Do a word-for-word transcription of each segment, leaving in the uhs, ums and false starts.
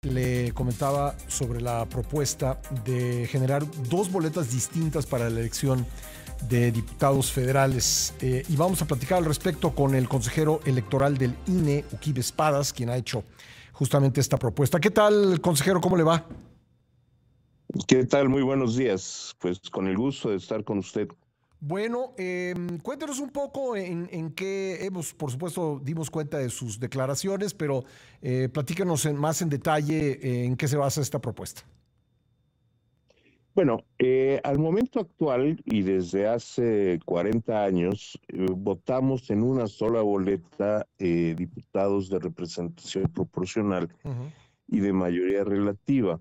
le comentaba sobre la propuesta de generar dos boletas distintas para la elección de diputados federales. Eh, y vamos a platicar al respecto con el consejero electoral del I N E, Uquibe Espadas, quien ha hecho justamente esta propuesta. ¿Qué tal, consejero? ¿Cómo le va? ¿Qué tal? Muy buenos días. Pues con el gusto de estar con usted. Bueno, eh, cuéntenos un poco en, en qué hemos, por supuesto, dimos cuenta de sus declaraciones, pero eh, platíquenos en, más en detalle eh, en qué se basa esta propuesta. Bueno, eh, al momento actual y desde hace cuarenta años, eh, votamos en una sola boleta eh, diputados de representación proporcional Uh-huh. y de mayoría relativa.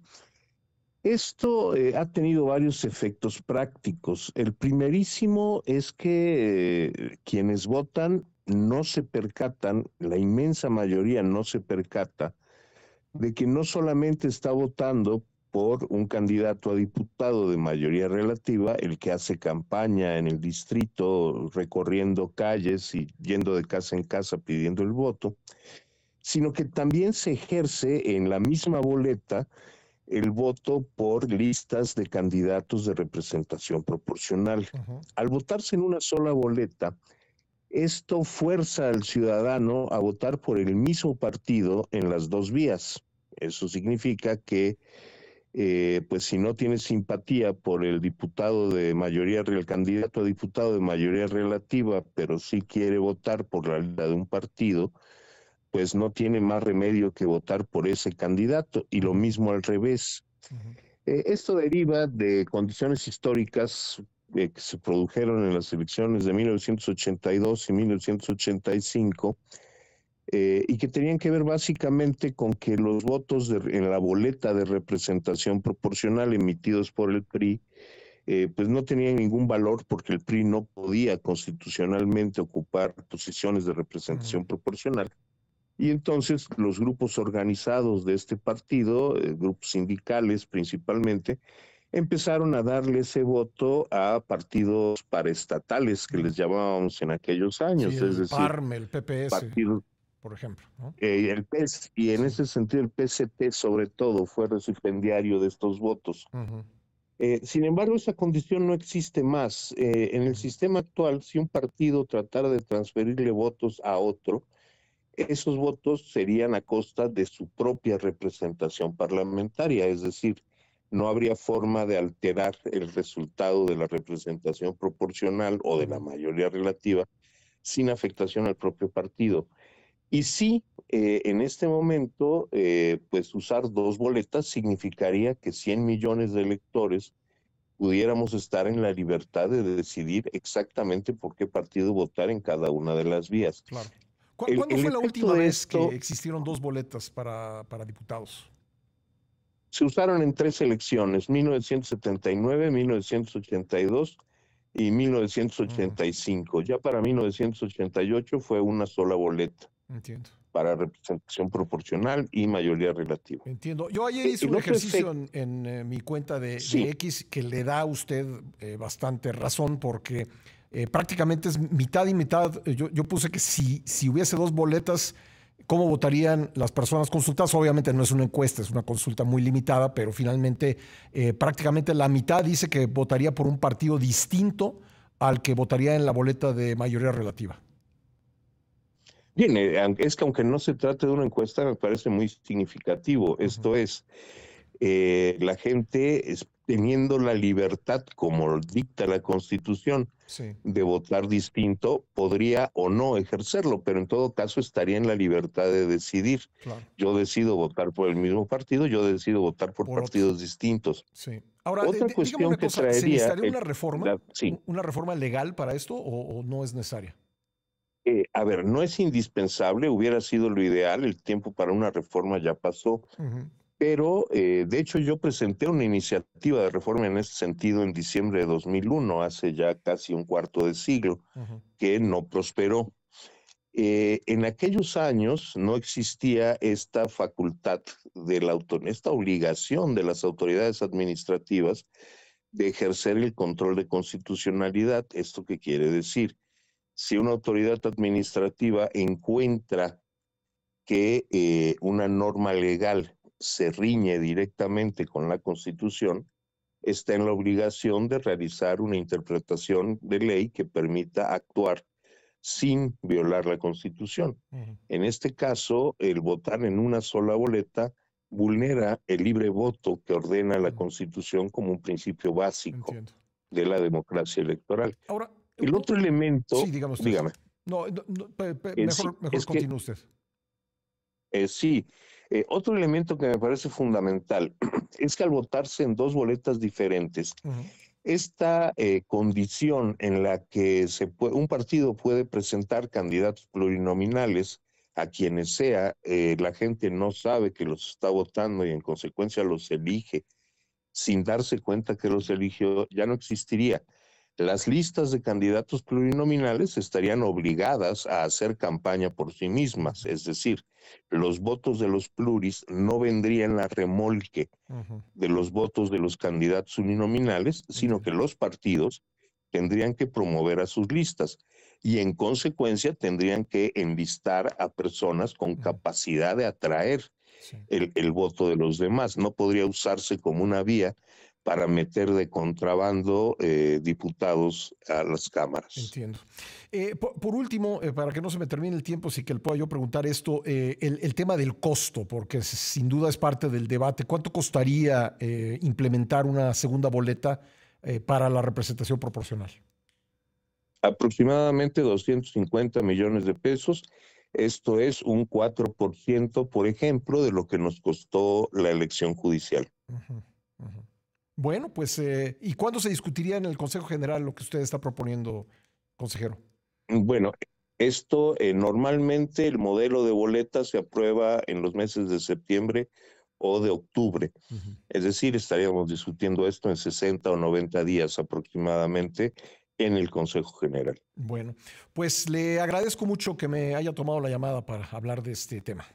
Esto eh, ha tenido varios efectos prácticos. El primerísimo es que eh, quienes votan no se percatan, la inmensa mayoría no se percata, de que no solamente está votando por un candidato a diputado de mayoría relativa, el que hace campaña en el distrito, recorriendo calles y yendo de casa en casa pidiendo el voto, sino que también se ejerce en la misma boleta el voto por listas de candidatos de representación proporcional. Uh-huh. Al votarse en una sola boleta, esto fuerza al ciudadano a votar por el mismo partido en las dos vías. Eso significa que, eh, pues si no tiene simpatía por el diputado de mayoría, el candidato a diputado de mayoría relativa, pero sí quiere votar por la lista de un partido, pues no tiene más remedio que votar por ese candidato, y lo Uh-huh. mismo al revés. Uh-huh. Eh, esto deriva de condiciones históricas eh, que se produjeron en las elecciones de mil novecientos ochenta y dos y mil novecientos ochenta y cinco, eh, y que tenían que ver básicamente con que los votos de, en la boleta de representación proporcional emitidos por el P R I, eh, pues no tenían ningún valor porque el P R I no podía constitucionalmente ocupar posiciones de representación Uh-huh. proporcional. Y entonces los grupos organizados de este partido, eh, grupos sindicales principalmente, empezaron a darle ese voto a partidos paraestatales que Uh-huh. les llamábamos en aquellos Sí, años, es el P A decir, R M, el P P S, partidos, por ejemplo, ¿no? eh, el P E S, y en Sí. ese sentido el P S T sobre todo fue recipendiario de estos votos. Uh-huh. Eh, sin embargo, esa condición no existe más. Eh, en el Uh-huh. sistema actual, si un partido tratara de transferirle votos a otro, esos votos serían a costa de su propia representación parlamentaria, es decir, no habría forma de alterar el resultado de la representación proporcional o de la Uh-huh. mayoría relativa sin afectación al propio partido. Y sí, eh, en este momento, eh, pues usar dos boletas significaría que cien millones de electores pudiéramos estar en la libertad de decidir exactamente por qué partido votar en cada una de las vías. Claro. ¿Cu- El, ¿Cuándo el fue la efecto última de vez que esto existieron dos boletas para, para diputados? se usaron en tres elecciones, mil novecientos setenta y nueve, mil novecientos ochenta y dos y mil novecientos Uh-huh. ochenta y cinco. Ya para mil novecientos ochenta y ocho fue una sola boleta Entiendo. para representación proporcional y mayoría relativa. Entiendo. Yo ayer Eh, hice El un otro ejercicio efecto, en, en, eh, mi cuenta de, de sí, X que le da a usted eh, bastante razón porque eh, prácticamente es mitad y mitad. Eh, Yo, yo puse que si, si hubiese dos boletas, ¿cómo votarían las personas consultadas? Obviamente no es una encuesta, es una consulta muy limitada, pero finalmente eh, prácticamente la mitad dice que votaría por un partido distinto al que votaría en la boleta de mayoría relativa. bien, eh, es que aunque no se trate de una encuesta, me parece muy significativo. Ujú. Esto es, eh, la gente es, teniendo la libertad, como dicta la Constitución, Sí, de votar distinto, podría o no ejercerlo, pero en todo caso estaría en la libertad de decidir. claro. Yo decido votar por el mismo partido, yo decido votar por Por otro. partidos distintos. Sí. Ahora, Otra d- dígame cuestión una que cosa, ¿se traería, necesitaría el, una reforma, la, sí, una reforma legal para esto o, o no es necesaria? eh, a ver, no es indispensable, hubiera sido lo ideal, el tiempo para una reforma ya pasó, Ujú. pero eh, de hecho yo presenté una iniciativa de reforma en ese sentido en diciembre de dos mil uno, hace ya casi un cuarto de siglo, Ujú. que no prosperó. Eh, en aquellos años no existía esta facultad de la autor esta obligación de las autoridades administrativas de ejercer el control de constitucionalidad. ¿Esto qué quiere decir? Si una autoridad administrativa encuentra que eh, una norma legal se riñe directamente con la Constitución, está en la obligación de realizar una interpretación de ley que permita actuar sin violar la Constitución. Uh-huh. En este caso, el votar en una sola boleta vulnera el libre voto que ordena la uh-huh. Constitución como un principio básico Entiendo. de la democracia electoral. Ahora, el otro elemento... Sí, dígame usted. Dígame. No, no, no pe, pe, mejor, sí, mejor continúe usted. Eh, sí, eh, otro elemento que me parece fundamental es que al votarse en dos boletas diferentes, uh-huh. esta eh, condición en la que se puede, un partido puede presentar candidatos plurinominales a quienes sea, eh, la gente no sabe que los está votando y en consecuencia los elige sin darse cuenta que los eligió, ya no existiría. Las listas de candidatos plurinominales estarían obligadas a hacer campaña por sí mismas, es decir, los votos de los pluris no vendrían a remolque uh-huh. de los votos de los candidatos uninominales, sino uh-huh. que los partidos tendrían que promover a sus listas y en consecuencia tendrían que enlistar a personas con uh-huh. capacidad de atraer sí. el, el voto de los demás. No podría usarse como una vía para meter de contrabando eh, diputados a las cámaras. Entiendo. Eh, por, por último, eh, para que no se me termine el tiempo, sí que le pueda yo preguntar esto, eh, el, el tema del costo, porque sin duda es parte del debate. ¿Cuánto costaría eh, implementar una segunda boleta eh, para la representación proporcional? Aproximadamente doscientos cincuenta millones de pesos. Esto es un cuatro por ciento, por ejemplo, de lo que nos costó la elección judicial. Uh-huh, uh-huh. Bueno, pues, eh, ¿y cuándo se discutiría en el Consejo General lo que usted está proponiendo, consejero? Bueno, esto eh, normalmente el modelo de boleta se aprueba en los meses de septiembre o de octubre. Uh-huh. Es decir, estaríamos discutiendo esto en sesenta o noventa días aproximadamente en el Consejo General. Bueno, pues le agradezco mucho que me haya tomado la llamada para hablar de este tema.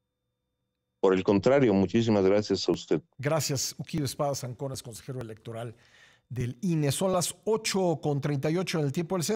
Por el contrario, muchísimas gracias a usted. Gracias, Uquío Espadas Anconas, consejero electoral del I N E. Son las ocho con treinta y ocho en el tiempo del centro.